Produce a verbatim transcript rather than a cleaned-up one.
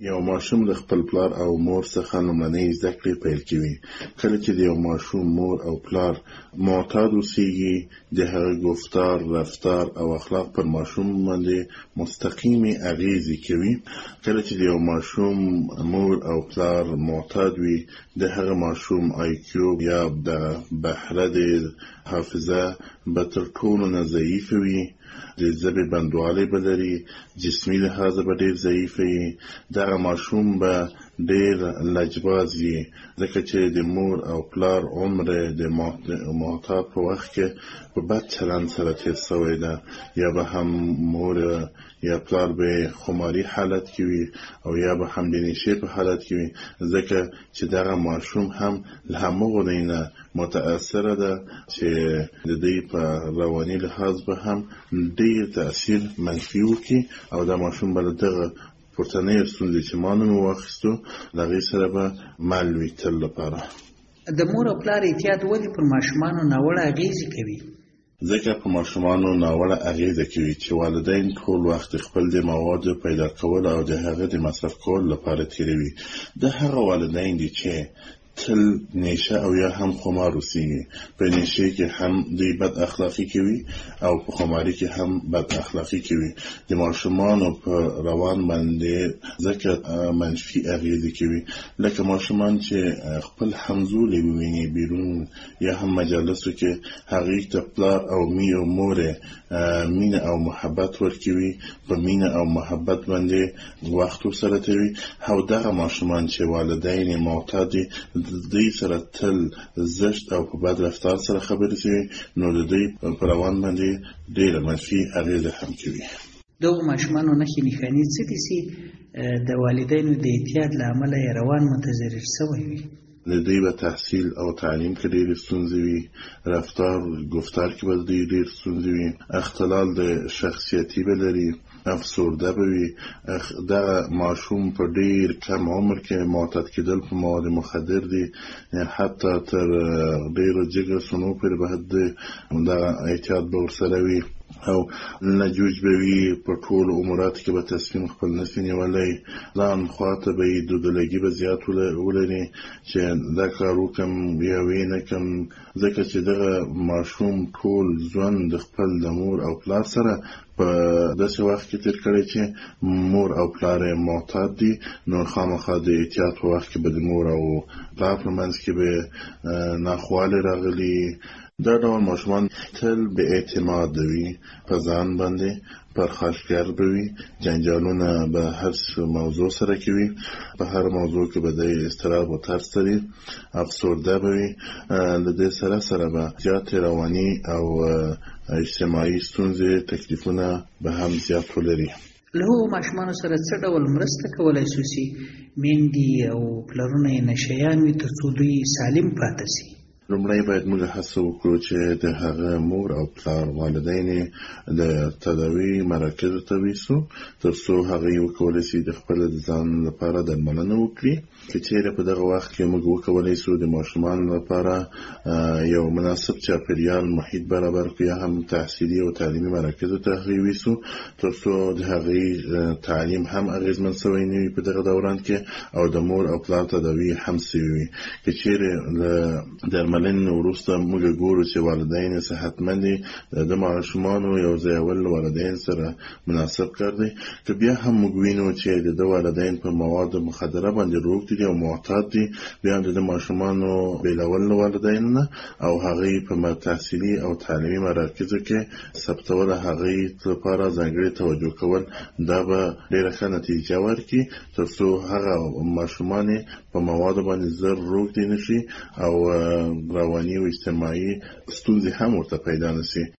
یو ماشوم له خپل پلار او مور څخه لومړنۍ زده کړې پیل کوي. کله چې د یو ماشوم مور او پلار معتاد اوسېږي، د هغه گفتار، رفتار او اخلاق پر ماشوم باندې مستقیمې اغیزې کوي. کله چې د یو ماشوم مور او پلار معتاد وي، د هغه ماشوم آی کیو یا د بهره د حافظه به تر ټولو نه ضعیفه وي، د ژبې بندوالی به لري، جسمي لحاظه به ډېر ضعیفه وي. دغه ماشوم به ډېر لجباز وي، ځکه چې د مور او پلار عمر د معتاد په وخت کې په بد چلند سره تېر شوی ده، یا به هم مور یا پلار به خماري حالت کې وي او یا به هم د نشې په حالت کې وي، ځکه چې دغه ماشوم هم له همغو دی نه متاثره ده چې د دوی په رواني لحاظ به هم ډېر تاثیر منفي وکړي او دا ماشوم به له دغه پورتنۍ ستونزې چې ما نوم واخیستو له هغې سره به مل وي تل لپاره. د مور او پلار اعتیاد ولې پر ماشومانو ناوړه اغېزې کوي؟ ځکه په ماشومانو ناوړه اغېزه کوي چې والدین ټول وخت خپل د موادو پیدا کول او د هغه د مصرف کول لپاره تیروي. د هغه والدین دي چې تل نشه او یا هم خمار اوسېږي. په نشه کې هم دوی بد اخلاقی کوي او په خماري کې هم بد اخلاقی کوي. د ماشومانو په روان باندې ځکه منفي اغېزې کوي، لکه ماشومان چې خپل همزولي وویني بیرون یا هم مجالسو کې هغې ته پلار او می او مور مینه او محبت ورکوي، په مینه او محبت باندې وخت ورسره تېروي. او دغه ماشومان چې والدین معتاد دي، د دوی سره تل زشت او په بد رفتار سره خبرې کوي، نو د دوی په روان باندې ډېره منفي اغېزه هم کوي. دغو ماشومانو نښې نښانې څه دي چې د والدینو د اعتیاد له امله یې روان متضرر شوی وي؟ د دوی به تحصیل او تعلیم کې ډېرې ستونزې وي، رفتار گفتار کې به دوی ډېر ستونزې وي، اختلال د شخصیتي به لري، افسرده به وي. دغه ماشوم په ډېر کم عمر کې معتاد کېدل په مواد مخدر دي، حتی تر ډېرو جګر سنو پورې به دغه اعتیاد به ورسره وي او لجوج به وي. په ټول اموراتو کې به تصمیم خپل نشي نیولی، ځان خواته به یې دودلګي به زیات ولري چې دا کار وکړم یا ویې نه کړم، ځکه چې دغه ماشوم ټول ژوند د خپل د مور او پلار سره په داسې وخت کې تېر کړی چې مور او پلار یې معتاد دي، نو خامخا د اعتیاد په وخت کې به د مور او پلار په منځ کې به ناخوالې راغلي. دا ډول ماشومان تل به اعتماد وي په ځان باندې، پرخاشګر به وي، جنجالونه به هر موضوع سره کوي، په هر موضوع کې به د اضطراب و ترس لري، افسرده به وي. له دې سره سره به زیاتې رواني او اجتماعي ستونزې، تکلیفونه به هم زیات ولري. له هغو ماشومانو سره څه ډول مرسته کولی شو چې میندې او پلرونه یې نشهیان وي تر څو دوی سالم پاتې شي؟ لومړی باید موږ هڅه وکړو چې د هغه مور او پلار والدین د تداوي مراکزو ته ویسو، تر څو هغوی وکولی شي د خپل ځان لپاره درملنه وکړي. که چیرې په دغه وخت کې موږ وکولی شو د ماشومانو لپاره یو مناسب چاپېریال محیط برابر کړو، یا هم تحصیلي او تعلیمي مراکزو ته هغوی ویسو، تر څو د هغوی تعلیم هم اغېزمن شوی نه وي په دغه دوران کې او د مور او پلار تداوي هم شوي وي. که چیرې له درملنې وروسته موږ ګورو چې والدین صحتمند دي، د ماشومانو یو ځایول والدین سره مناسب کار دی. که بیا هم موږ وینو چې د والدین په مواد مخدره باندې روږ دي او معتاد دي، بیا هم د ماشومانو بیلول له والدینو نه او هغوی په تحصیلي او تعلیمي مراکزو کې ثبتول، هغوی لپاره ځانګړې توجه کول، دا به ډېره ښه نتیجه ورکړي، تر څو هغه ماشومان په موادو باندې زر روږ دي نشي او رواني او اجتماعي ستونزې هم ورته پیدا نشي.